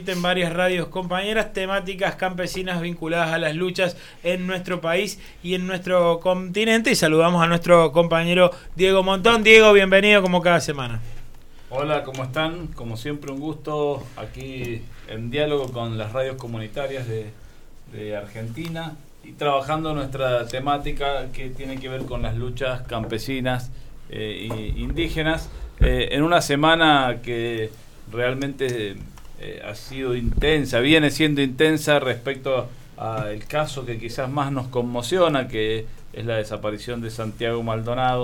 En varias radios compañeras, temáticas campesinas vinculadas a las luchas en nuestro país y en nuestro continente. Y saludamos a nuestro compañero Diego Montón. Diego, bienvenido como cada semana. Hola, ¿cómo están? Como siempre, un gusto aquí en diálogo con las radios comunitarias de Argentina y trabajando nuestra temática que tiene que ver con las luchas campesinas e indígenas en una semana que realmente ha sido intensa, viene siendo intensa respecto al caso que quizás más nos conmociona, que es la desaparición de Santiago Maldonado,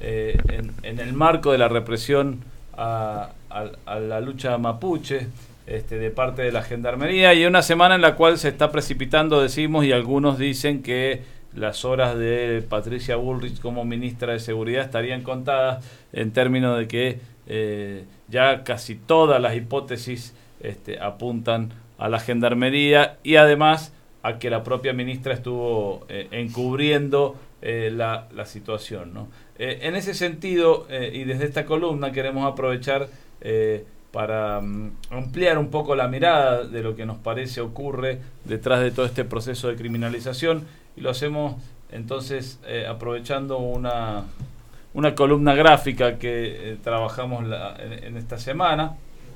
en el marco de la represión a la lucha mapuche de parte de la Gendarmería, y una semana en la cual se está precipitando, decimos, y algunos dicen que las horas de Patricia Bullrich como ministra de Seguridad estarían contadas, en términos de que ya casi todas las hipótesis apuntan a la Gendarmería, y además a que la propia ministra estuvo encubriendo la situación, ¿no? En ese sentido, y desde esta columna queremos aprovechar para ampliar un poco la mirada de lo que nos parece ocurre detrás de todo este proceso de criminalización, y lo hacemos entonces aprovechando una columna gráfica que trabajamos en esta semana,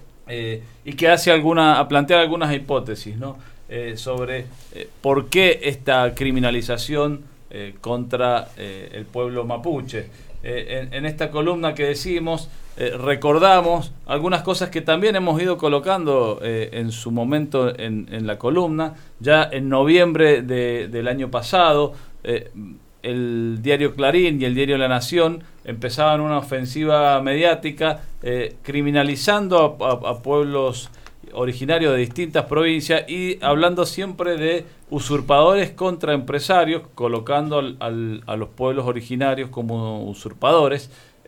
y que hace plantea algunas hipótesis, ¿no? Sobre por qué esta criminalización contra el pueblo mapuche. En esta columna que decimos, recordamos algunas cosas que también hemos ido colocando en su momento en la columna. Ya en noviembre del año pasado, el diario Clarín y el diario La Nación empezaban una ofensiva mediática criminalizando a pueblos originarios de distintas provincias y hablando siempre de usurpadores contra empresarios, colocando a los pueblos originarios como usurpadores.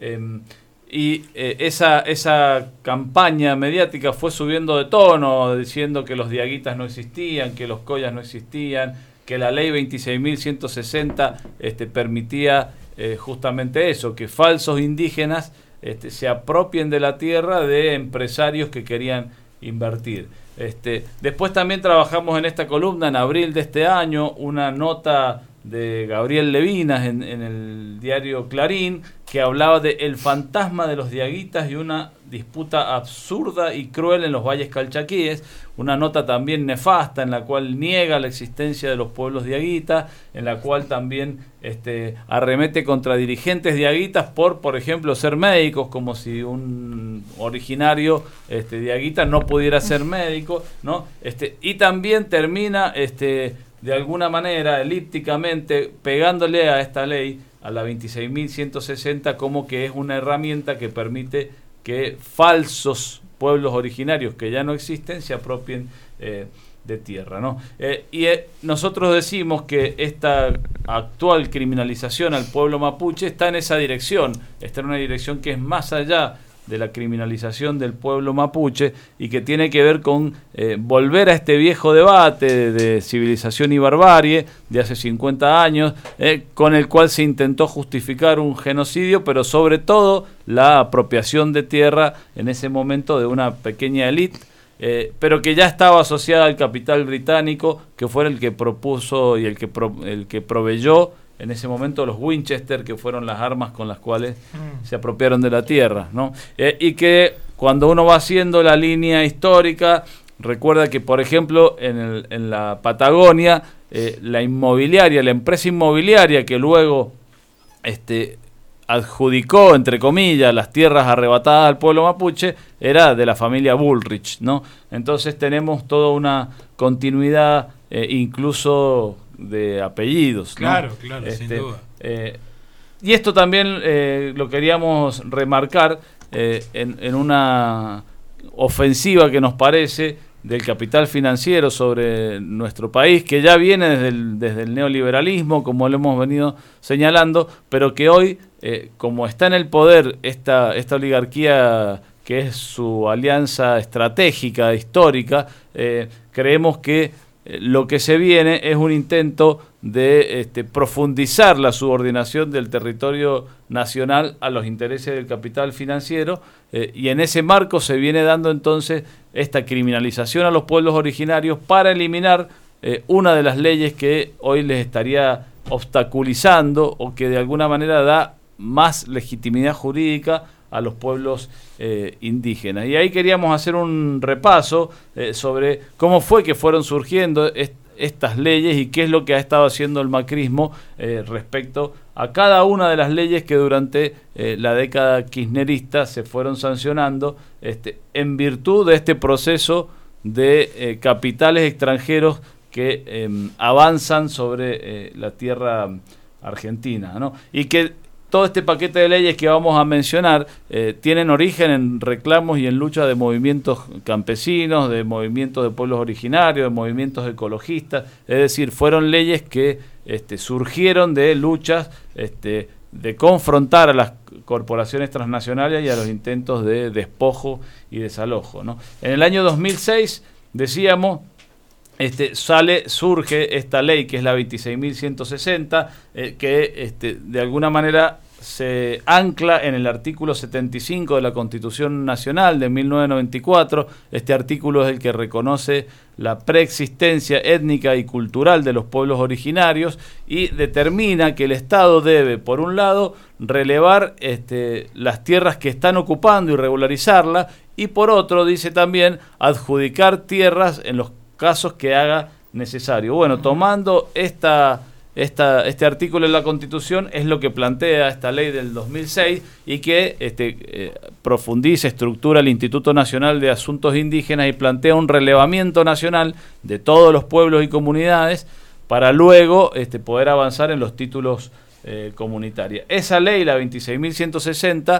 Esa campaña mediática fue subiendo de tono, diciendo que los diaguitas no existían, que los collas no existían, que la ley 26.160 despermitía justamente eso, que falsos indígenas se apropien de la tierra de empresarios que querían invertir. Después también trabajamos en esta columna, en abril de este año, una nota de Gabriel Levinas en el diario Clarín, que hablaba de el fantasma de los diaguitas y una disputa absurda y cruel en los valles calchaquíes, una nota también nefasta en la cual niega la existencia de los pueblos diaguitas, en la cual también arremete contra dirigentes diaguitas por ejemplo, ser médicos, como si un originario diaguita no pudiera ser médico, ¿no? Y también termina de alguna manera, elípticamente, pegándole a esta ley, a la 26.160, como que es una herramienta que permite que falsos pueblos originarios que ya no existen se apropien de tierra, ¿no? Nosotros decimos que esta actual criminalización al pueblo mapuche está en esa dirección, está en una dirección que es más allá de la criminalización del pueblo mapuche y que tiene que ver con volver a este viejo debate de civilización y barbarie de hace 50 años, con el cual se intentó justificar un genocidio, pero sobre todo la apropiación de tierra en ese momento de una pequeña élite, pero que ya estaba asociada al capital británico, que fue el que propuso y el que proveyó en ese momento los Winchester, que fueron las armas con las cuales se apropiaron de la tierra, ¿no? Y que cuando uno va haciendo la línea histórica, recuerda que, por ejemplo, en la Patagonia, la empresa inmobiliaria que luego adjudicó, entre comillas, las tierras arrebatadas al pueblo mapuche, era de la familia Bullrich, ¿no? Entonces tenemos toda una continuidad, incluso de apellidos, ¿no? Claro, sin duda. Y esto también lo queríamos remarcar en una ofensiva que nos parece del capital financiero sobre nuestro país, que ya viene desde el neoliberalismo, como lo hemos venido señalando, pero que hoy, como está en el poder esta oligarquía que es su alianza estratégica, histórica, creemos que lo que se viene es un intento de profundizar la subordinación del territorio nacional a los intereses del capital financiero, y en ese marco se viene dando entonces esta criminalización a los pueblos originarios para eliminar una de las leyes que hoy les estaría obstaculizando o que de alguna manera da más legitimidad jurídica a los pueblos indígenas. Y ahí queríamos hacer un repaso sobre cómo fue que fueron surgiendo estas leyes y qué es lo que ha estado haciendo el macrismo respecto a cada una de las leyes que durante la década kirchnerista se fueron sancionando en virtud de este proceso de capitales extranjeros que avanzan sobre la tierra argentina, ¿no? Y que todo este paquete de leyes que vamos a mencionar tienen origen en reclamos y en lucha de movimientos campesinos, de movimientos de pueblos originarios, de movimientos ecologistas. Es decir, fueron leyes que surgieron de luchas de confrontar a las corporaciones transnacionales y a los intentos de despojo y desalojo, ¿no? En el año 2006, decíamos, surge esta ley que es la 26.160, que de alguna manera se ancla en el artículo 75 de la Constitución Nacional de 1994. Este artículo es el que reconoce la preexistencia étnica y cultural de los pueblos originarios y determina que el Estado debe, por un lado, relevar las tierras que están ocupando y regularizarlas, y por otro, dice también, adjudicar tierras en los casos que haga necesario. Bueno, tomando este artículo de la Constitución es lo que plantea esta ley del 2006 y que profundiza, estructura el Instituto Nacional de Asuntos Indígenas y plantea un relevamiento nacional de todos los pueblos y comunidades para luego poder avanzar en los títulos comunitarios. Esa ley, la 26.160,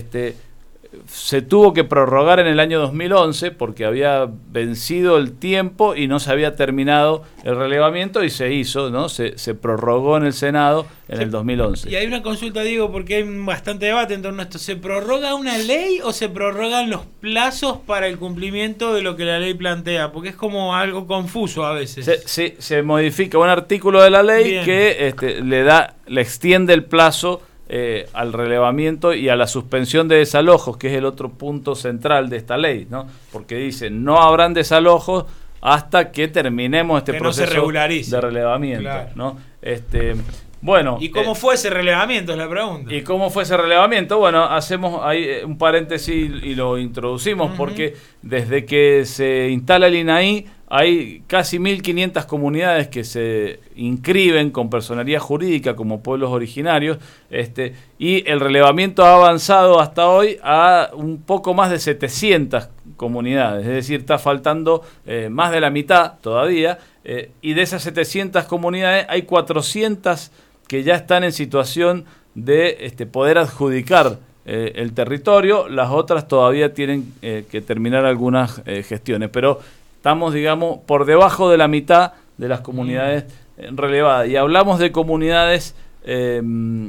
se tuvo que prorrogar en el año 2011 porque había vencido el tiempo y no se había terminado el relevamiento y se hizo, ¿no? Se prorrogó en el Senado en el 2011. Y hay una consulta, Diego, porque hay bastante debate en torno a esto. ¿Se prorroga una ley o se prorrogan los plazos para el cumplimiento de lo que la ley plantea? Porque es como algo confuso a veces. Se modifica un artículo de la ley. Bien. Que le extiende el plazo al relevamiento y a la suspensión de desalojos, que es el otro punto central de esta ley, ¿no? Porque dice, no habrán desalojos hasta que terminemos este proceso de relevamiento, claro, ¿no? Bueno, ¿y cómo fue ese relevamiento? Es la pregunta. ¿Y cómo fue ese relevamiento? Bueno, hacemos ahí un paréntesis y lo introducimos, porque desde que se instala el INAI hay casi 1.500 comunidades que se inscriben con personería jurídica como pueblos originarios, y el relevamiento ha avanzado hasta hoy a un poco más de 700 comunidades, es decir, está faltando más de la mitad todavía, y de esas 700 comunidades hay 400 que ya están en situación de poder adjudicar el territorio. Las otras todavía tienen que terminar algunas gestiones, pero estamos, digamos, por debajo de la mitad de las comunidades relevadas. Y hablamos de comunidades de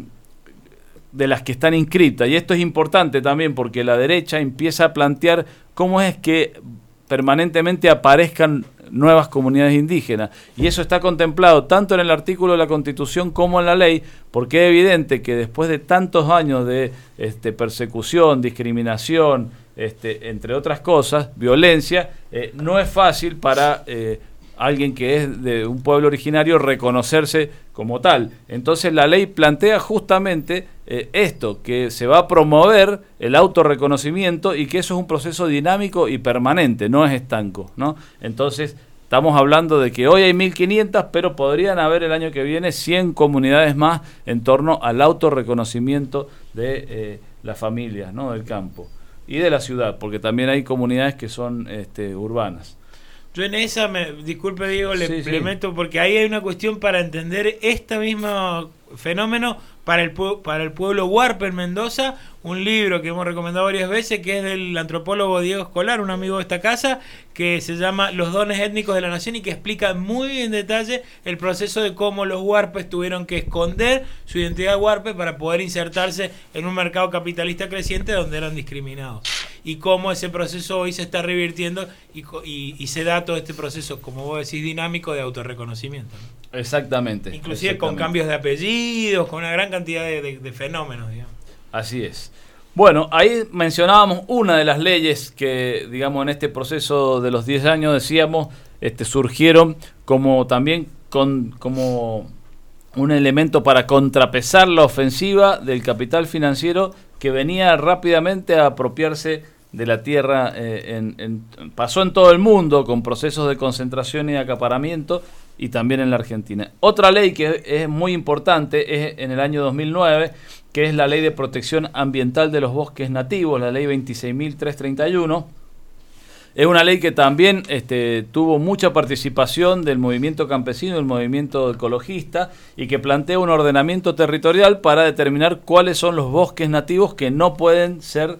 las que están inscritas. Y esto es importante también porque la derecha empieza a plantear cómo es que permanentemente aparezcan nuevas comunidades indígenas. Y eso está contemplado tanto en el artículo de la Constitución como en la ley, porque es evidente que después de tantos años de persecución, discriminación, entre otras cosas, violencia, no es fácil para alguien que es de un pueblo originario reconocerse como tal. Entonces la ley plantea justamente esto, que se va a promover el autorreconocimiento y que eso es un proceso dinámico y permanente, no es estanco, ¿no? Entonces estamos hablando de que hoy hay 1.500, pero podrían haber el año que viene 100 comunidades más en torno al autorreconocimiento de las familias, ¿no? Del campo y de la ciudad, porque también hay comunidades que son urbanas. Yo en esa, disculpe Diego, le meto, porque ahí hay una cuestión para entender este mismo fenómeno para el pueblo huarpe en Mendoza, un libro que hemos recomendado varias veces, que es del antropólogo Diego Escolar, un amigo de esta casa, que se llama Los dones étnicos de la nación y que explica muy en detalle el proceso de cómo los huarpes tuvieron que esconder su identidad huarpe para poder insertarse en un mercado capitalista creciente donde eran discriminados. Y cómo ese proceso hoy se está revirtiendo y se da todo este proceso, como vos decís, dinámico de autorreconocimiento, ¿no? Exactamente. Inclusive con cambios de apellidos, con una gran cantidad de fenómenos, digamos. Así es. Bueno, ahí mencionábamos una de las leyes que, digamos, en este proceso de los 10 años, decíamos, surgieron como también como un elemento para contrapesar la ofensiva del capital financiero que venía rápidamente a apropiarse de la tierra. Pasó en todo el mundo con procesos de concentración y de acaparamiento, y también en la Argentina. Otra ley que es muy importante es en el año 2009, que es la Ley de Protección Ambiental de los Bosques Nativos, la Ley 26.331. Es una ley que también tuvo mucha participación del movimiento campesino, del movimiento ecologista, y que plantea un ordenamiento territorial para determinar cuáles son los bosques nativos que no pueden ser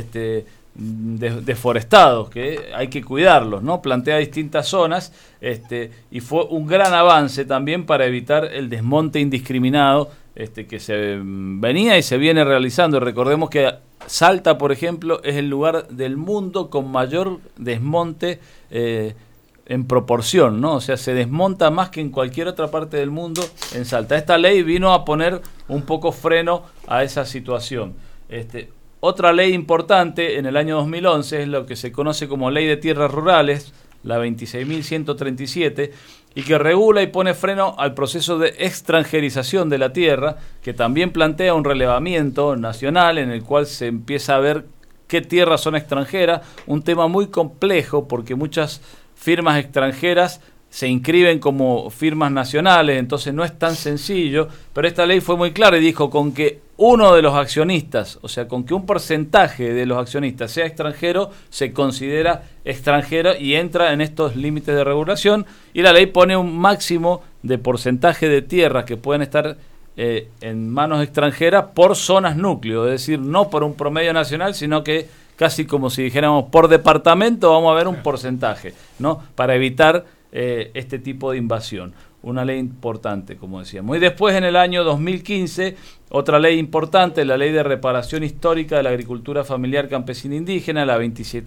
deforestados, que hay que cuidarlos, ¿no? Plantea distintas zonas, y fue un gran avance también para evitar el desmonte indiscriminado que se venía y se viene realizando. Recordemos que Salta, por ejemplo, es el lugar del mundo con mayor desmonte en proporción, ¿no? O sea, se desmonta más que en cualquier otra parte del mundo en Salta. Esta ley vino a poner un poco freno a esa situación. Otra ley importante en el año 2011 es lo que se conoce como Ley de Tierras Rurales, la 26.137, y que regula y pone freno al proceso de extranjerización de la tierra, que también plantea un relevamiento nacional en el cual se empieza a ver qué tierras son extranjeras, un tema muy complejo porque muchas firmas extranjeras se inscriben como firmas nacionales, entonces no es tan sencillo, pero esta ley fue muy clara y dijo con que uno de los accionistas, o sea, con que un porcentaje de los accionistas sea extranjero, se considera extranjero y entra en estos límites de regulación, y la ley pone un máximo de porcentaje de tierras que pueden estar en manos extranjeras por zonas núcleo, es decir, no por un promedio nacional, sino que casi como si dijéramos por departamento vamos a ver un porcentaje, ¿no? Para evitar este tipo de invasión. Una ley importante, como decíamos. Y después, en el año 2015, otra ley importante, la Ley de Reparación Histórica de la Agricultura Familiar Campesina Indígena, la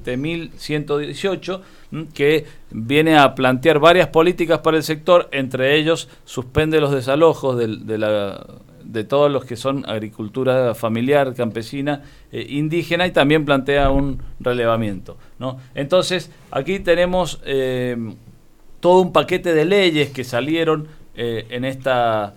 27.118, que viene a plantear varias políticas para el sector, entre ellos suspende los desalojos de todos los que son agricultura familiar, campesina, indígena, y también plantea un relevamiento, ¿no? Entonces, aquí tenemos todo un paquete de leyes que salieron en esta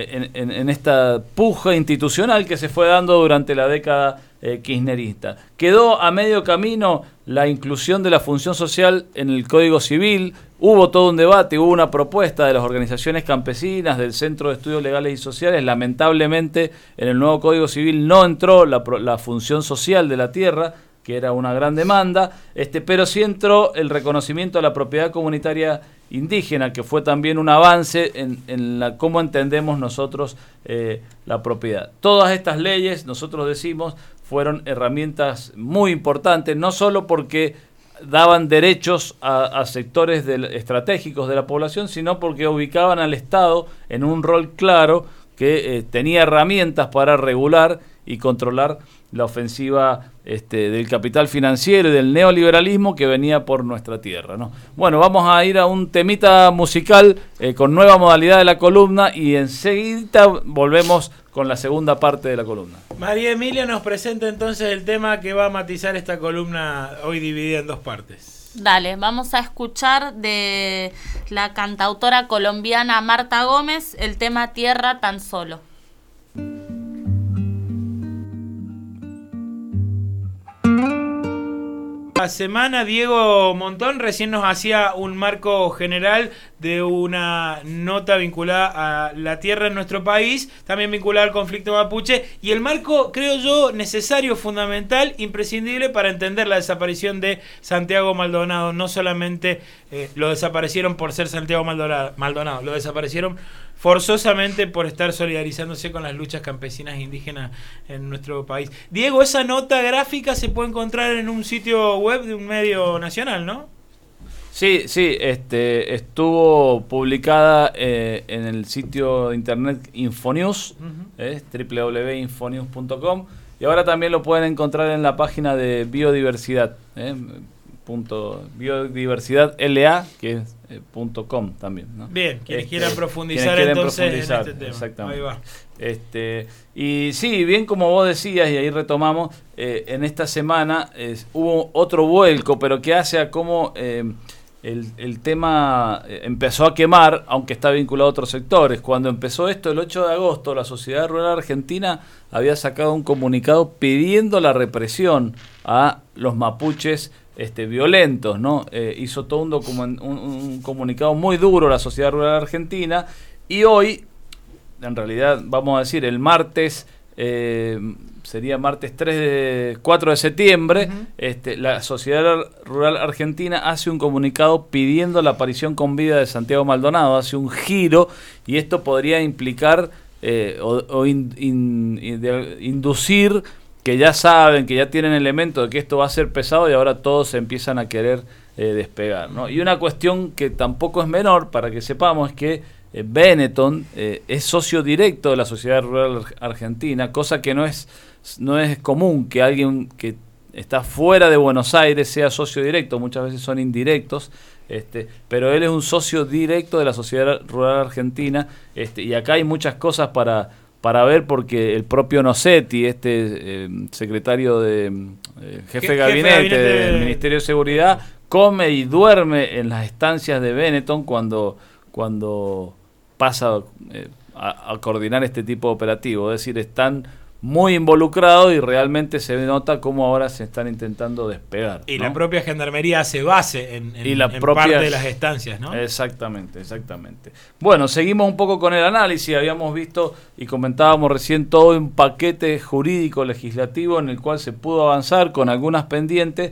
puja institucional que se fue dando durante la década kirchnerista. Quedó a medio camino la inclusión de la función social en el Código Civil. Hubo todo un debate, hubo una propuesta de las organizaciones campesinas, del Centro de Estudios Legales y Sociales. Lamentablemente, en el nuevo Código Civil no entró la función social de la tierra, que era una gran demanda, pero sí entró el reconocimiento a la propiedad comunitaria indígena, que fue también un avance en cómo entendemos nosotros la propiedad. Todas estas leyes, nosotros decimos, fueron herramientas muy importantes, no solo porque daban derechos a sectores estratégicos de la población, sino porque ubicaban al Estado en un rol claro que tenía herramientas para regular y controlar la ofensiva del capital financiero y del neoliberalismo que venía por nuestra tierra, ¿no? Bueno, vamos a ir a un temita musical con nueva modalidad de la columna, y enseguida volvemos con la segunda parte de la columna. María Emilia nos presenta entonces el tema que va a matizar esta columna hoy dividida en dos partes. Dale, vamos a escuchar de la cantautora colombiana Marta Gómez el tema Tierra tan solo. La semana Diego Montón recién nos hacía un marco general de una nota vinculada a la tierra en nuestro país, también vinculada al conflicto mapuche, y el marco, creo yo, necesario, fundamental, imprescindible para entender la desaparición de Santiago Maldonado. No solamente lo desaparecieron por ser Santiago Maldonado, lo desaparecieron forzosamente por estar solidarizándose con las luchas campesinas e indígenas en nuestro país. Diego, esa nota gráfica se puede encontrar en un sitio web de un medio nacional, ¿no? Sí, estuvo publicada en el sitio de internet Infonews, www.infonews.com, y ahora también lo pueden encontrar en la página de Biodiversidad, biodiversidad LA, que es .com también, ¿no? Bien, quienes quieran profundizar entonces en este tema. Exactamente. Ahí va. Y sí, bien como vos decías, y ahí retomamos, en esta semana hubo otro vuelco, pero que hace a cómo el tema empezó a quemar, aunque está vinculado a otros sectores. Cuando empezó esto, el 8 de agosto, la Sociedad Rural Argentina había sacado un comunicado pidiendo la represión a los mapuches violentos, ¿no? Hizo todo un comunicado muy duro la Sociedad Rural Argentina, y hoy, en realidad, vamos a decir, el martes, sería martes 4 de septiembre, la Sociedad Rural Argentina hace un comunicado pidiendo la aparición con vida de Santiago Maldonado, hace un giro, y esto podría implicar inducir que ya saben, que ya tienen elementos de que esto va a ser pesado, y ahora todos se empiezan a querer despegar, ¿no? Y una cuestión que tampoco es menor, para que sepamos, es que Benetton es socio directo de la Sociedad Rural Argentina, cosa que no es común que alguien que está fuera de Buenos Aires sea socio directo, muchas veces son indirectos, pero él es un socio directo de la Sociedad Rural Argentina, y acá hay muchas cosas para ver, porque el propio Nocetti, secretario jefe de gabinete del Ministerio de Seguridad, come y duerme en las estancias de Benetton cuando pasa a coordinar este tipo de operativo. Es decir, están muy involucrados y realmente se nota cómo ahora se están intentando despegar, y ¿no? la propia Gendarmería hace base en parte de las estancias, ¿no? Exactamente. Bueno, seguimos un poco con el análisis. Habíamos visto y comentábamos recién todo un paquete jurídico legislativo en el cual se pudo avanzar con algunas pendientes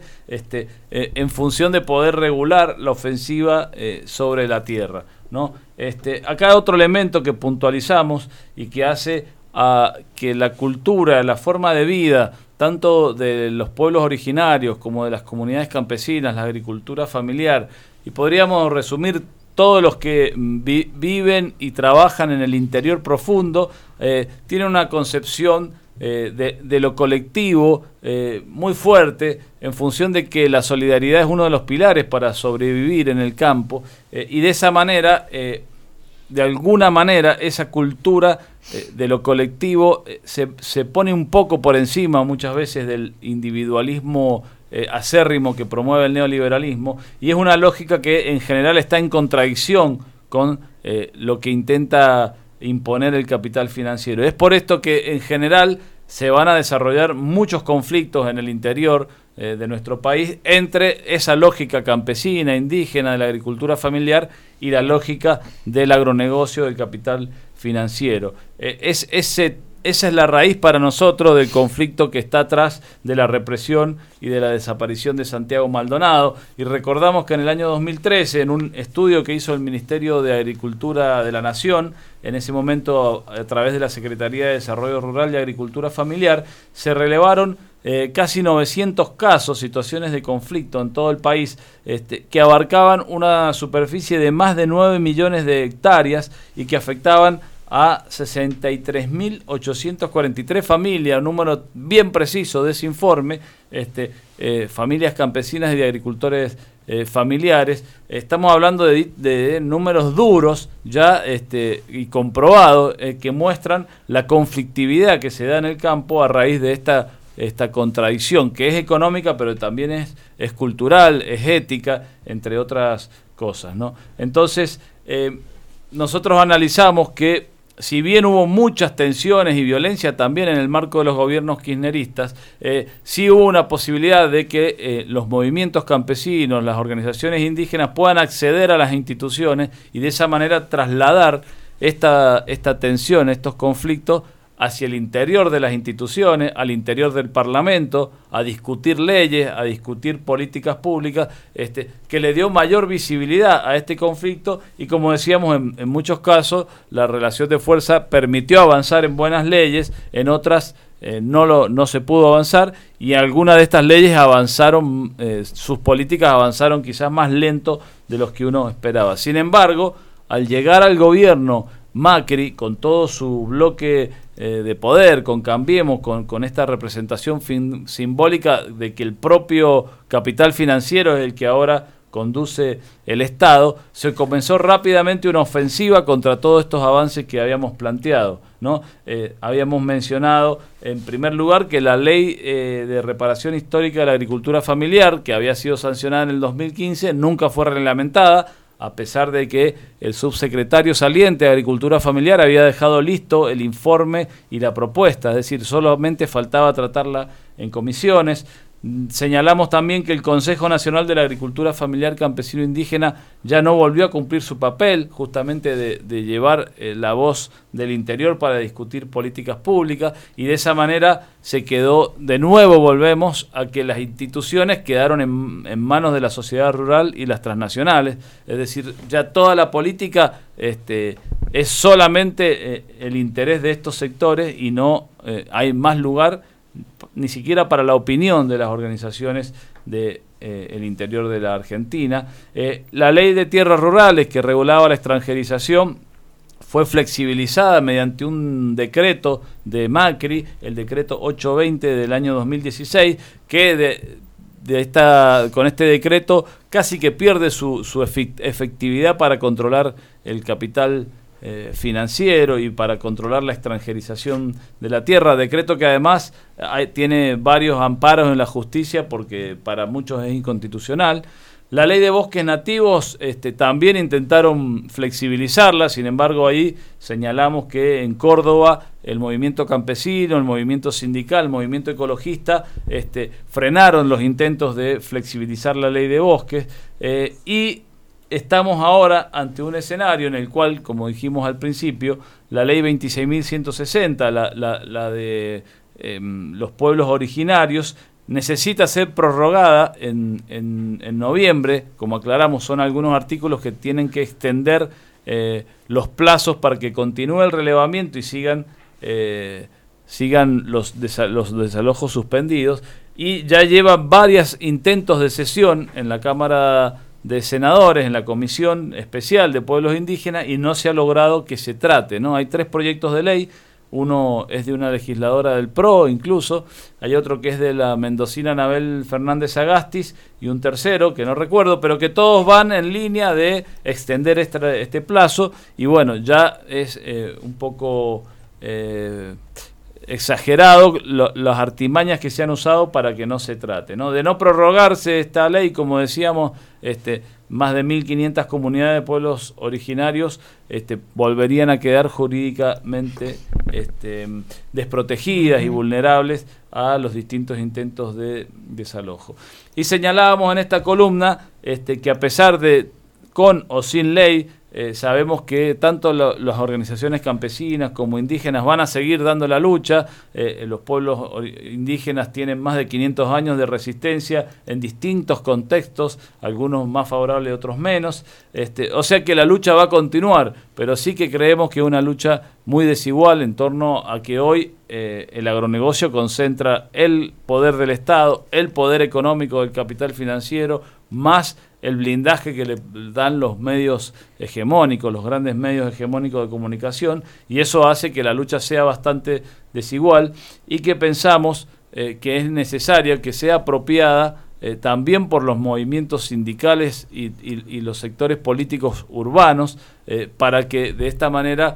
en función de poder regular la ofensiva sobre la tierra, ¿no? Acá hay otro elemento que puntualizamos y que hace a que la cultura, la forma de vida, tanto de los pueblos originarios como de las comunidades campesinas, la agricultura familiar, y podríamos resumir todos los que viven y trabajan en el interior profundo, tienen una concepción de lo colectivo muy fuerte, en función de que la solidaridad es uno de los pilares para sobrevivir en el campo, y de esa manera, de alguna manera, esa cultura de lo colectivo se pone un poco por encima muchas veces del individualismo acérrimo que promueve el neoliberalismo, y es una lógica que en general está en contradicción con lo que intenta imponer el capital financiero. Es por esto que en general se van a desarrollar muchos conflictos en el interior de nuestro país entre esa lógica campesina, indígena, de la agricultura familiar, y la lógica del agronegocio, del capital financiero. Esa es la raíz para nosotros del conflicto que está atrás de la represión y de la desaparición de Santiago Maldonado. Y recordamos que en el año 2013, en un estudio que hizo el Ministerio de Agricultura de la Nación, en ese momento a través de la Secretaría de Desarrollo Rural y Agricultura Familiar, se relevaron casi 900 casos, situaciones de conflicto en todo el país, que abarcaban una superficie de más de 9 millones de hectáreas y que afectaban a 63.843 familias, un número bien preciso de ese informe, familias campesinas y de agricultores familiares. Estamos hablando de números duros ya y comprobados, que muestran la conflictividad que se da en el campo a raíz de esta contradicción, que es económica, pero también es cultural, es ética, entre otras cosas, ¿no? Entonces, nosotros analizamos que, si bien hubo muchas tensiones y violencia también en el marco de los gobiernos kirchneristas, sí hubo una posibilidad de que los movimientos campesinos, las organizaciones indígenas puedan acceder a las instituciones y de esa manera trasladar esta tensión, estos conflictos hacia el interior de las instituciones, al interior del Parlamento, a discutir leyes, a discutir políticas públicas, que le dio mayor visibilidad a este conflicto, y como decíamos, en muchos casos la relación de fuerza permitió avanzar en buenas leyes, en otras no se pudo avanzar, y algunas de estas leyes avanzaron, sus políticas avanzaron quizás más lento de los que uno esperaba. Sin embargo, al llegar al gobierno Macri, con todo su bloque de poder, con Cambiemos, con esta representación simbólica de que el propio capital financiero es el que ahora conduce el Estado, se comenzó rápidamente una ofensiva contra todos estos avances que habíamos planteado, ¿no? Habíamos mencionado, en primer lugar, que la ley de reparación histórica de la agricultura familiar, que había sido sancionada en el 2015, nunca fue reglamentada, a pesar de que el subsecretario saliente de Agricultura Familiar había dejado listo el informe y la propuesta, es decir, solamente faltaba tratarla en comisiones. Señalamos también que el Consejo Nacional de la Agricultura Familiar Campesino Indígena ya no volvió a cumplir su papel, justamente de llevar la voz del interior para discutir políticas públicas, y de esa manera se quedó, de nuevo volvemos a que las instituciones quedaron en manos de la sociedad rural y las transnacionales, es decir, ya toda la política es solamente el interés de estos sectores y no hay más lugar ni siquiera para la opinión de las organizaciones de el interior de la Argentina. La ley de tierras rurales que regulaba la extranjerización fue flexibilizada mediante un decreto de Macri, el decreto 820 del año 2016, que con este decreto casi que pierde su efectividad para controlar el capital financiero y para controlar la extranjerización de la tierra, decreto que además tiene varios amparos en la justicia porque para muchos es inconstitucional. La ley de bosques nativos también intentaron flexibilizarla, sin embargo ahí señalamos que en Córdoba el movimiento campesino, el movimiento sindical, el movimiento ecologista frenaron los intentos de flexibilizar la ley de bosques y estamos ahora ante un escenario en el cual, como dijimos al principio, la ley 26.160, la de los pueblos originarios, necesita ser prorrogada en noviembre. Como aclaramos, son algunos artículos que tienen que extender los plazos para que continúe el relevamiento y sigan los desalojos suspendidos. Y ya llevan varios intentos de sesión en la Cámara de Senadores, en la Comisión Especial de Pueblos Indígenas, y no se ha logrado que se trate, ¿no? Hay 3 proyectos de ley, uno es de una legisladora del PRO incluso, hay otro que es de la mendocina Anabel Fernández Agastis, y un tercero que no recuerdo, pero que todos van en línea de extender este plazo, y bueno, ya es un poco exagerado las artimañas que se han usado para que no se trate, ¿no? De no prorrogarse esta ley, como decíamos, más de 1.500 comunidades de pueblos originarios volverían a quedar jurídicamente desprotegidas y vulnerables a los distintos intentos de desalojo. Y señalábamos en esta columna que a pesar de con o sin ley, sabemos que tanto las organizaciones campesinas como indígenas van a seguir dando la lucha. Los pueblos indígenas tienen más de 500 años de resistencia en distintos contextos, algunos más favorables, otros menos. O sea que la lucha va a continuar, pero sí que creemos que es una lucha muy desigual en torno a que hoy el agronegocio concentra el poder del Estado, el poder económico del capital financiero, más el blindaje que le dan los medios hegemónicos, los grandes medios hegemónicos de comunicación, y eso hace que la lucha sea bastante desigual y que pensamos que es necesaria, que sea apropiada también por los movimientos sindicales y los sectores políticos urbanos, para que de esta manera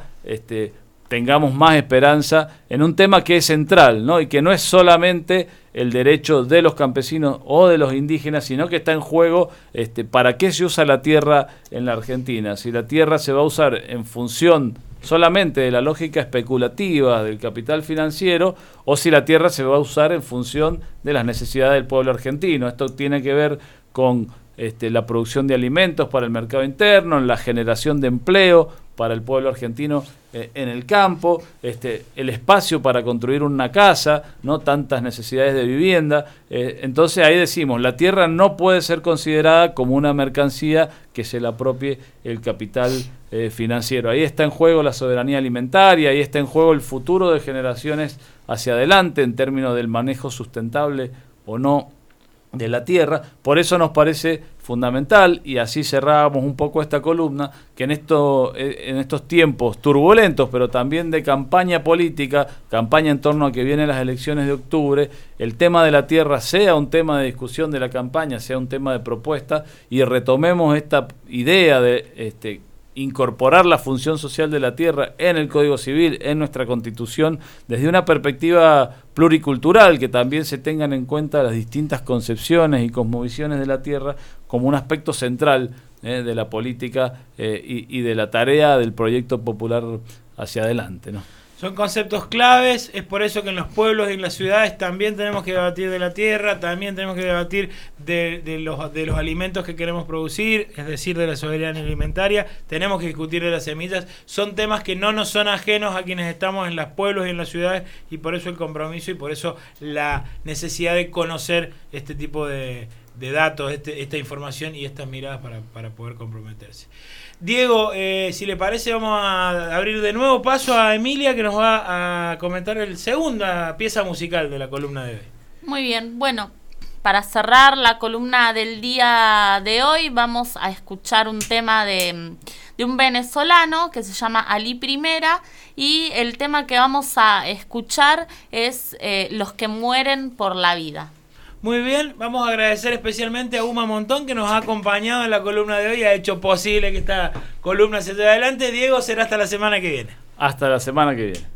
tengamos más esperanza en un tema que es central, ¿no? Y que no es solamente el derecho de los campesinos o de los indígenas, sino que está en juego para qué se usa la tierra en la Argentina. Si la tierra se va a usar en función solamente de la lógica especulativa del capital financiero, o si la tierra se va a usar en función de las necesidades del pueblo argentino. Esto tiene que ver con la producción de alimentos para el mercado interno, la generación de empleo para el pueblo argentino en el campo, el espacio para construir una casa, no tantas necesidades de vivienda. Entonces ahí decimos, la tierra no puede ser considerada como una mercancía que se la apropie el capital financiero. Ahí está en juego la soberanía alimentaria, ahí está en juego el futuro de generaciones hacia adelante en términos del manejo sustentable o no de la tierra. Por eso nos parece fundamental, y así cerrábamos un poco esta columna, que en estos tiempos turbulentos, pero también de campaña política, campaña en torno a que vienen las elecciones de octubre, el tema de la tierra sea un tema de discusión de la campaña, sea un tema de propuesta, y retomemos esta idea de incorporar la función social de la tierra en el Código Civil, en nuestra Constitución, desde una perspectiva pluricultural, que también se tengan en cuenta las distintas concepciones y cosmovisiones de la tierra como un aspecto central de la política y de la tarea del proyecto popular hacia adelante, ¿no? Son conceptos claves, es por eso que en los pueblos y en las ciudades también tenemos que debatir de la tierra, también tenemos que debatir de los alimentos que queremos producir, es decir, de la soberanía alimentaria, tenemos que discutir de las semillas, son temas que no nos son ajenos a quienes estamos en los pueblos y en las ciudades, y por eso el compromiso y por eso la necesidad de conocer este tipo de datos, esta información y estas miradas para poder comprometerse. Diego, si le parece, vamos a abrir de nuevo paso a Emilia, que nos va a comentar la segunda pieza musical de la columna de hoy. Muy bien, bueno, para cerrar la columna del día de hoy vamos a escuchar un tema de un venezolano que se llama Ali Primera, y el tema que vamos a escuchar es Los que mueren por la vida. Muy bien, vamos a agradecer especialmente a Uma Montón, que nos ha acompañado en la columna de hoy, ha hecho posible que esta columna se lleve adelante. Diego, será hasta la semana que viene. Hasta la semana que viene.